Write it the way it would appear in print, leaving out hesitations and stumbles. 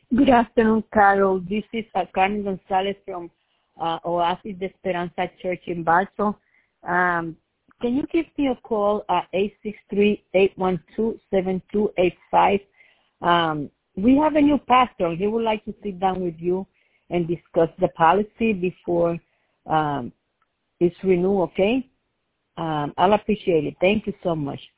Good afternoon, Carol. This is Carmen Gonzalez from Oasis de Esperanza Church in Bartow. Can you give me a call at 863-812-7285? We have a new pastor. He would like to sit down with you and discuss the policy before it's renewed, okay? I'll appreciate it. Thank you so much.